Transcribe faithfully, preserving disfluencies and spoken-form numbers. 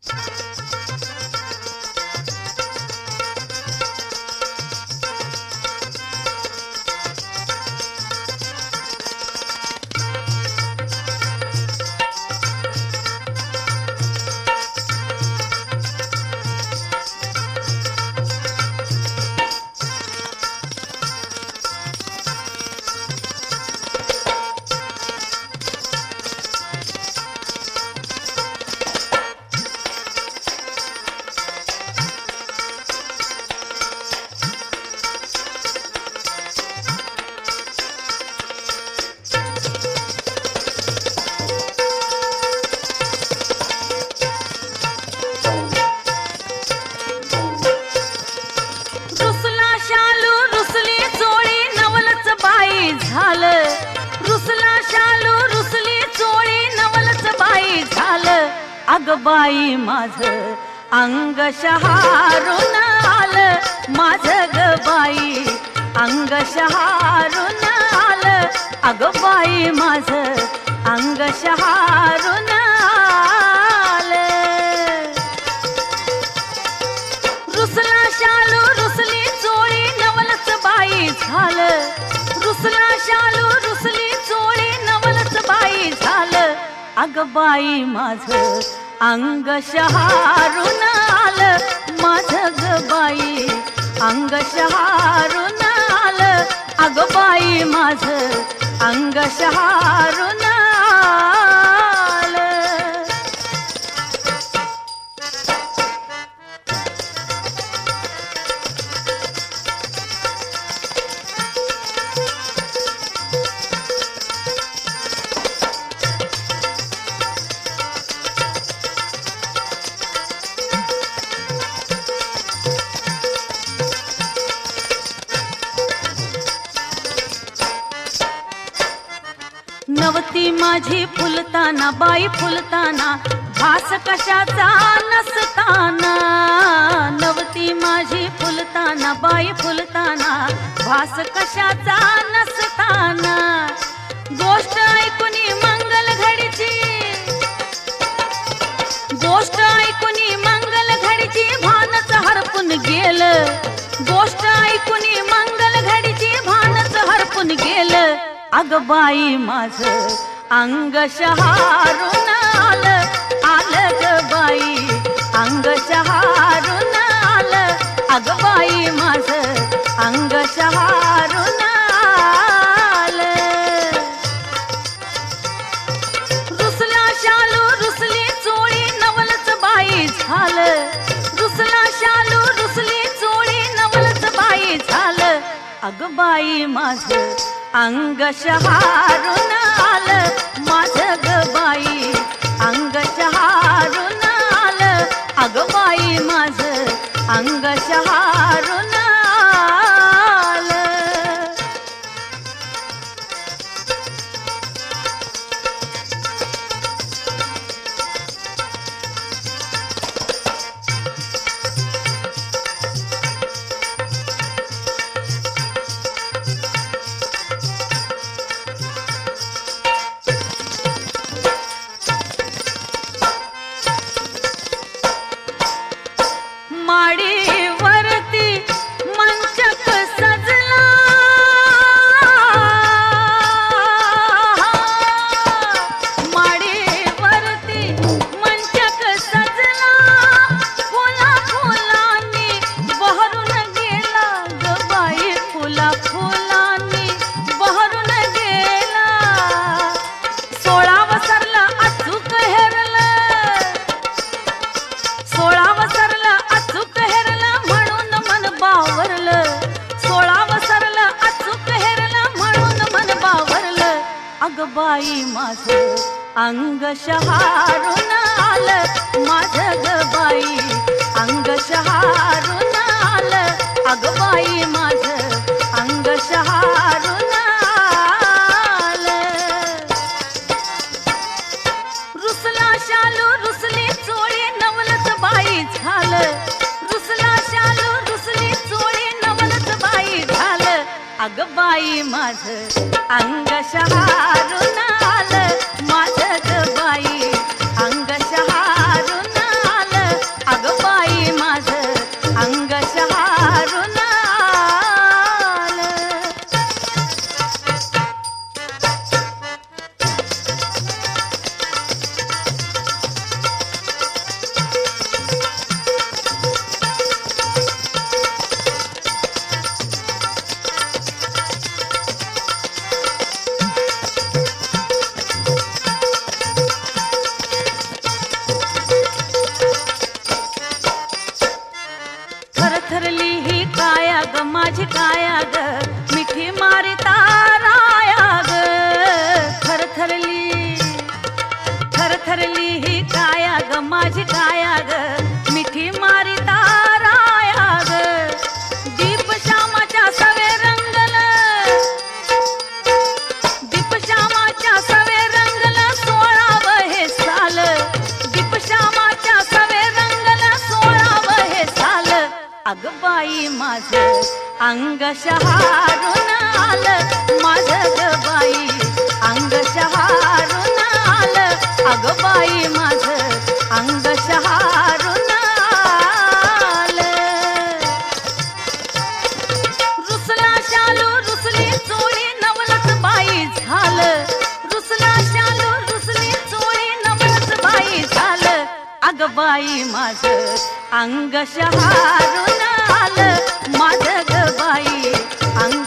अग बाई माझं अंग शहारून आलं, माझं ग बाई अंग शहारून आलं, अग बाई माझं अंग शहारून आलं. रुसला शालू रुसली चोळी नवलच बाई झालं, रुसला शालू रुसली चोळी नवलच बाई झालं, अग बाई माझं अंग शहारून आलं, माझं ग बाई अंग शहारून आलं, अग बाई माझं अंग शहारून आलं. नवती माझी फुलताना बाई फुलताना भास कशाचा नसताना, नवती माझी फुलताना बाई फुलताना भास कशाचा नसताना. गोष्ट ऐकुनी मंगल घडीची, गोष्ट ऐकुनी मंगल घडीची भानच हरपून गेलं, गोष्ट ऐकुनी मंगल घडीची भानच हरपून गेलं, अग बाई माझं अंग शहारून आलं, आलं ग बाई अंग शहारून आलं, अग बाई माझं अंग शहारून आलं. रुसला शालू रुसली चोळी नवलच बाई झालं, रुसला शालू रुसली चोळी नवलच बाई झालं, अग बाई माझं अंग शहारून आलं, माझं ग बाई अंग शहारून आलं, अग बाई माझं अंग शहारून आलं. माडीवरती मंचक सजला, माडीवरती मंचक सजला, फुला फुलांनी बहरून गेला ग बाई, फुला फुलांनी बहरून गेला. सोळा वसरला अचूक हेरलं, सोळा वसरला अचूक हेरला म्हणून मन बावरलं, सोळा वसरला अचूक हेरला म्हणून मन बावरलं, अग बाई माझं अंग शहारून आलं, माझं ग बाई अंग शहारून आलं, अग बाई माझं अंग शहारून आलं. रुसला शालू रुसली चोळी नवलच बाई झालं, रुसला शालू रुसली चोळी नवलच बाई झालं, अग बाई माझं अंग शहारून आलं, माझं ग बाई अंग शहारून आलं, ग माझी काया ग मिठी मारी ताराया ग थरथरली थरथरली ही काया ग माझी काया ग मिठी मारी ताराया ग दीप श्यामाच्या सवे रंगल दीप श्यामाच्या सवे रंगल सोळावं हे साल दीप श्यामाच्या सवे रंगल सोळावं हे साल अग बाई माझं अंग शहारून आलं माझं ग बाई अंग शहारून आलं अग बाई माझं अंग शहारून आलं रुसला शालू रुसली चोळी नवलच बाई झालं रुसला शालू रुसली चोळी नवलच बाई झालं अग बाई माझं अंग शहारून आलं माझं ग बाई अंग